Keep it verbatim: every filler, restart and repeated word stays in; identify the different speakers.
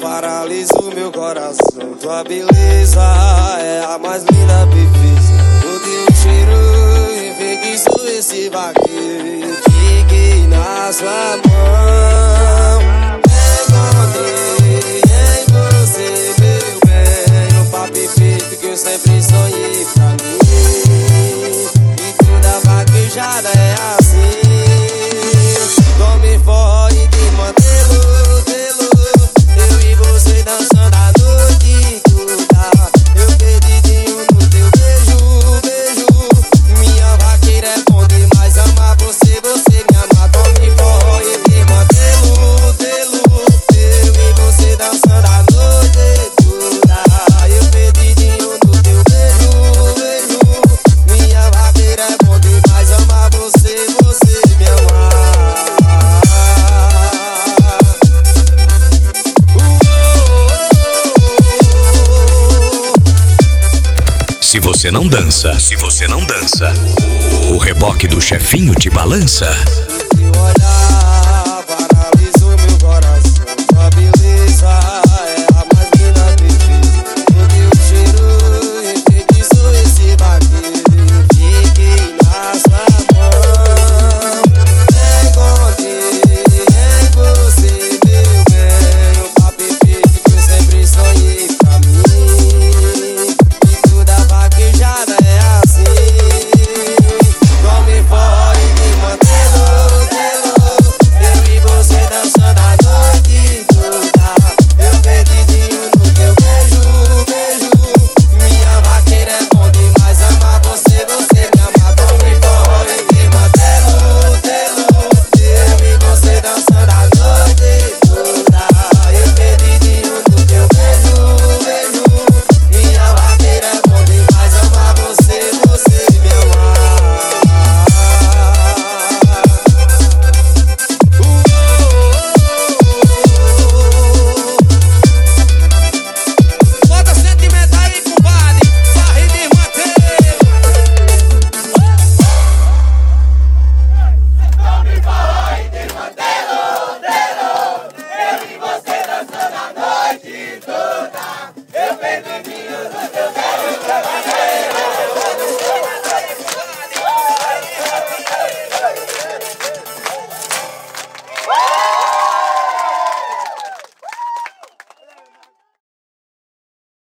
Speaker 1: paralisa o meu coração. Tua beleza é a mais linda perfeição. O teu cheiro enfeitiçou esse vaqueiro. Fiquei na sua mão. Encontrei em você, meu bem, o par perfeito que eu sempre sonhei pra mim. E toda vaquejada é assim. Come fora e te mantê-lo, tê-lo. Eu e você dançando a noite toda. Eu perdidinho no teu beijo, beijo. Minha vaqueira é bom demais, amar você, você me ama. Come fora e te mantê-lo, tê-lo. Eu e você dançando a noite toda. Eu perdidinho no teu beijo, beijo. Minha vaqueira é bom demais, amar você, você me ama.
Speaker 2: Se você não dança, se você não dança, o reboque do chefinho te balança.
Speaker 1: Se olhar